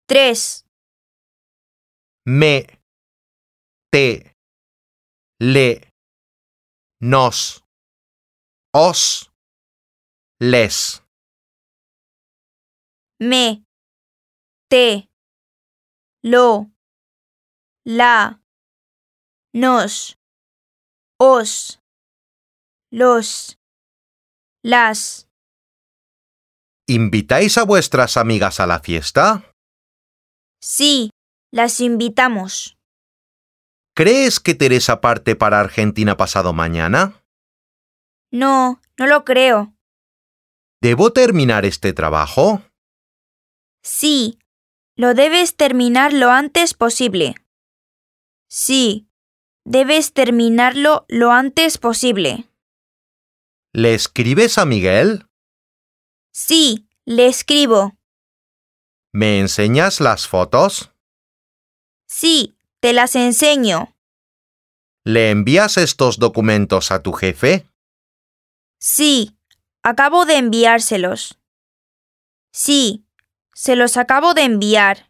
3, me, te, le, nos, os, les. me, te, lo, la, nos, os, los, las. ¿Invitáis a vuestras amigas a la fiesta? Sí, las invitamos. ¿Crees que Teresa parte para Argentina pasado mañana? No, no lo creo. ¿Debo terminar este trabajo? Sí, lo debes terminar lo antes posible. Sí, debes terminarlo lo antes posible. ¿Le escribes a Miguel? Sí, le escribo. ¿Me enseñas las fotos? Sí, te las enseño. ¿Le envías estos documentos a tu jefe? Sí, acabo de enviárselos. Sí, se los acabo de enviar.